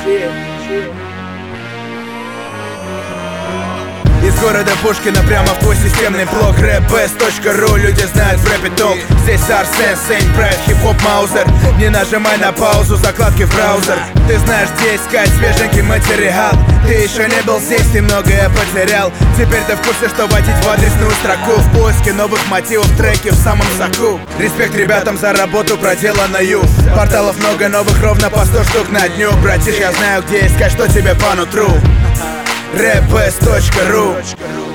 Из города Пушкина прямо в твой системный блок. rapbest.ru, люди знают в рэпе толк. Здесь Арсен, Сейн, Прайд, хип-хоп, Маузер. Не нажимай на паузу, закладки в браузер. Ты знаешь, где искать свеженький материал. Ты еще не был здесь, ты многое потерял. Теперь ты в курсе, что вводить в адресную строку. В поиске новых мотивов, треки в самом соку. Респект ребятам за работу проделанную. Порталов много новых, ровно по 100 штук на дню. Братиш, я знаю, где искать, что тебе по нутру. rapbest.ru